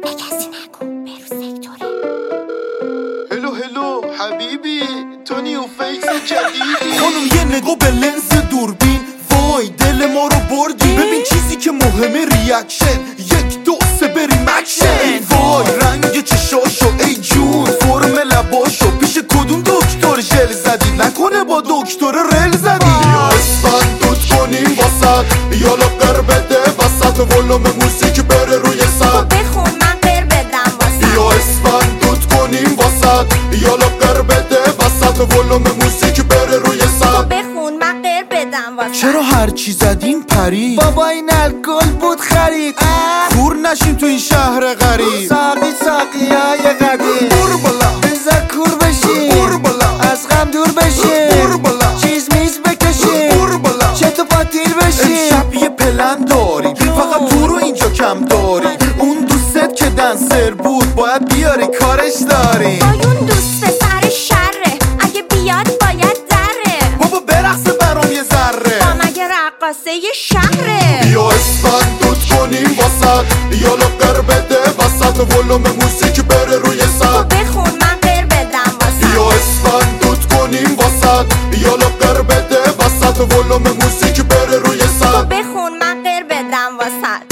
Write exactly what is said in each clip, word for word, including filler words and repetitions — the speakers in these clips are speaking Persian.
به کسی نگو برو سکتوره. هلو هلو حبیبی تو نیو فیس جدیدی. خانم یه نگاه به لنز دوربین، وای دل ما رو بردی. ببین چیزی که مهمه ریاکشن، یک دو سه بریم اکشن. وای رنگ چشاشو ای جون، فرم لباشو پیش کدوم دکتر ژل زدی؟ نکنه با دکتر رل زدی؟ یا اسفند دوت کنیم واسد، یا لاغر بده وسط ولوم موسیقی بره روی سد. بخون من قر بدم واسد. یا اسفند دوت کنیم واسد، یا لاغر بده وسط ولوم موسیقی بره روی سد. بخون من قر بدم واسد. چرا هر چی زدیم پرید؟ بابا این الکل بود خرید. کور نشیم تو این شهر غریب. ساقی ساقی های قدیم، بور بالا بذار کور بشیم، بور بالا از غم دور بشیم، بور بالا چیز میز بکشیم، بور بالا چطور پاتیر بشیم. امشب یه پلن داریم، فقط تو رو اینجا کم داریم. اون دوست که دنسر بود باید بیاری کارش داریم. وای اون دوست پسر شره، اگه بیاد باید دره. بابا برقصه برام یه ذره، با مگه رقاصه یه شهره. یا اسفند دوت کنیم واسد، یا لاغر بده وسط ولوم موسیقی بره روی سد. بخون من قر بدم واسد. یا اسفند دوت کنیم واسد، یا لاغر بده وسط ولوم موسیقی بره روی سد. بخون من قر بدم واسد.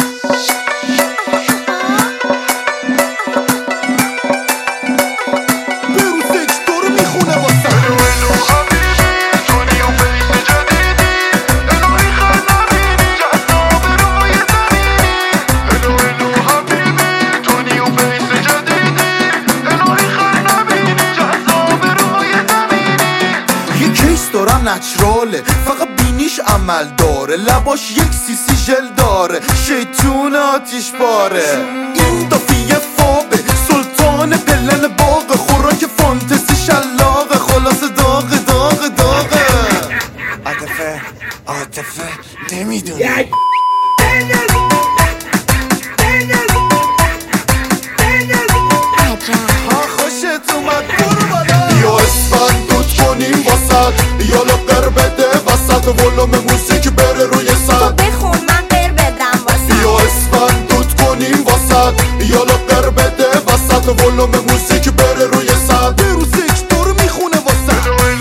برو سکتور رو میخونه واسه. یه کیس دارم نچراله، فقط بینیش عمل داره. لباش یک سیسی ژل داره، شیطون آتیش باره. این دافیه فابه، سلطان پلن باغ، خوراک فانتزی شلاقه. خلاص داغ داغ داغه. عاطفه عاطفه نمیدونی. ها خوشت اومد برو بالا. یا اسفند دوت کنیم واسد، یا لاغر بده وسط ولوم موسیقی بره روی سد. بخون من قر بدم واسد. یا اسفند دوت کنیم واسد، یا لاغر بده وسط ولوم موسیقی بره روی سد. برو سکتور رو میخونه واسه.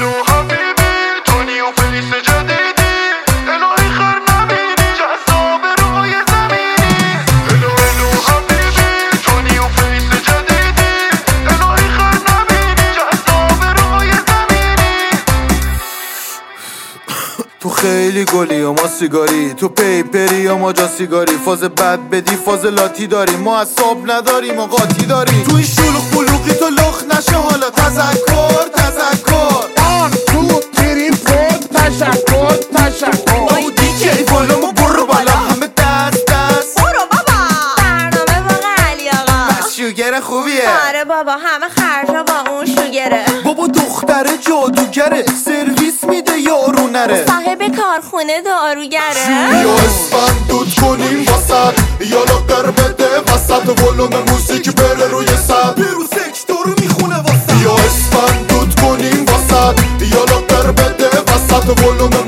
تو خیلی گلی و ما سیگاری، تو پیپری یا ما جا سیگاری. فاز بد بدی فاز لاتی داری، ما اصاب نداریم و قاطی داری. تو این شلوغ بلوغی تو لخ نشه حالا. تذکر تذکر آن تو تیری پود تشکر تشکر. او دیجی بالا ما برو بالا. همه دست دست برو بابا. برنامه واقع علی آقا. بس شوگر خوبیه. آره بابا همه خرجا با اون شوگره. بابا دختره جادوگره، سرویس میده یارو نره. صاحب کارخونه داروگره. یا اسفند دوت کنیم واسد، یا لاغر بده وسط ولوم موسیقی بره روی سد. برو سکتور رو میخونه واسه. یا اسفند دوت کنیم واسد، یا لاغر بده وسط ولوم